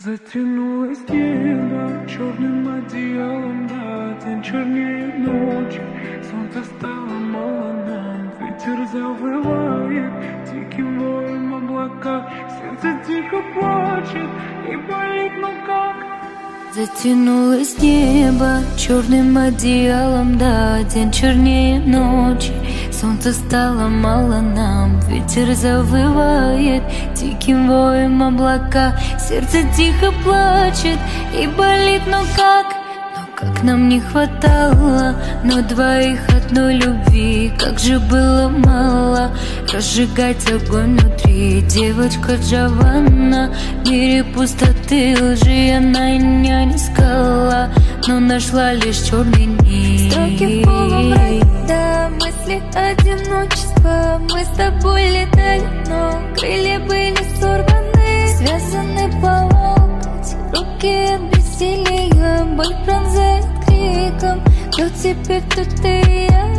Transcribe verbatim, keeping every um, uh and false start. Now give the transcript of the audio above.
Затянулось небо черным одеялом, да, день чернее ночи, солнце стало мало нам, ветер завывает диким воем облака, сердце тихо плачет и болит, но как? Затянулось небо черным одеялом, да, день чернее ночи, солнце стало мало нам, ветер завывает диким воем облака, сердце тихо плачет и болит, но как? Как нам не хватало, но двоих одной любви, как же было мало разжигать огонь внутри. Девочка Джованна, в мире пустоты лжи она не искала, но нашла лишь черный нить. Строки полумрака, мысли одиночества, мы с тобой летали, но крылья были сорваны, связаны по локоть, руки от бессилия, боль пронзает криком. Кто теперь, кто ты и я?